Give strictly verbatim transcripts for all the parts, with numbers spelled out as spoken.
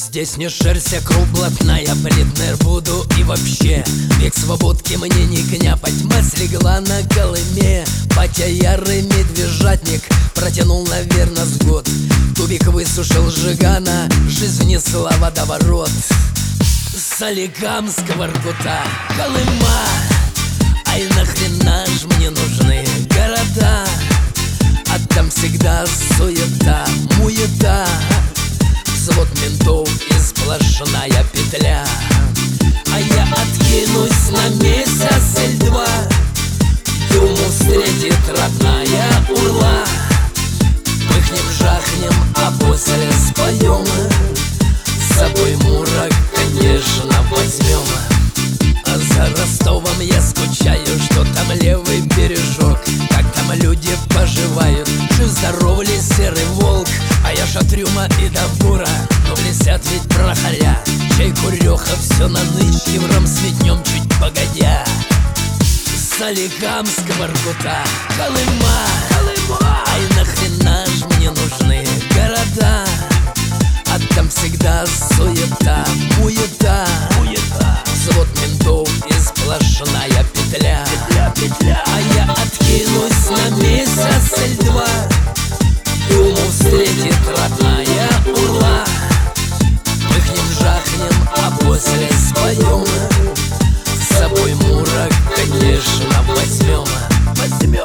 Здесь не шерсть, а кровь блатная, преднер буду и вообще. Век свободки мне не княпать, мать слегла на Колыме. Батя ярый медвежатник протянул, наверно, с год. Тубик высушил жигана, жизнь внесла водоворот. Соликамского ркута, Колыма. Ай, нахрена ж мне нужны города? А там всегда суета, муета. Взвод ментов и сплошная петля. А я откинусь на месяц или два. Думу встретит родная Урла. Пыхнем, жахнем, а после споем. С собой мурок, конечно, возьмем. А за Ростовом я скучаю, что там левый бережок. Как там люди поживают, жив-здоров ли серый волк? А я ж от Рюма и до Бура, но блестят ведь прохоря. Чай куреха, все на нычке, в ром сметнем чуть погодя. Соликамского ркута, Колыма, Колыма. Ай, нахрена ж мне нужны города? А там всегда суета, муета, муета. Взвод ментов и сплошная петля, петля, петля. А я откинусь на месяц или два. Думу встретит родная Урла. Пыхнем, жахнем, а после споем. С собой мурок, конечно, возьмем, возьмем.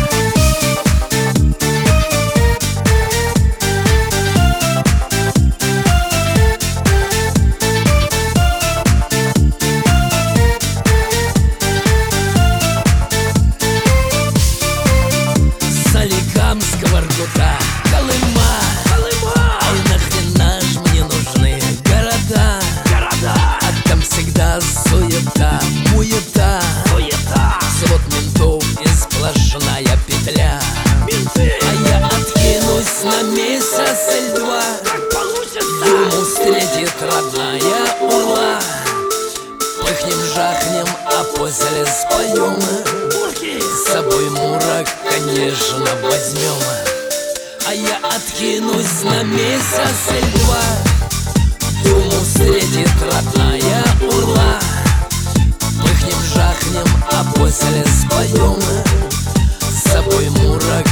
Соликамского ркута, Колыма, Колыма. Ай, нахрена ж мне нужны города? Города. А там всегда суета, муета, суета. Взвод ментов и сплошная петля. Менты. А я откинусь на месяц или два. Как получится. Думу встретит родная Урла. Пыхнем, жахнем, а после споем. С собой мурок, конечно, возьмем. А я откинусь на месяц или два. Думу встретит родная Урла. Пыхнем, жахнем, а после споем. С собой мурок,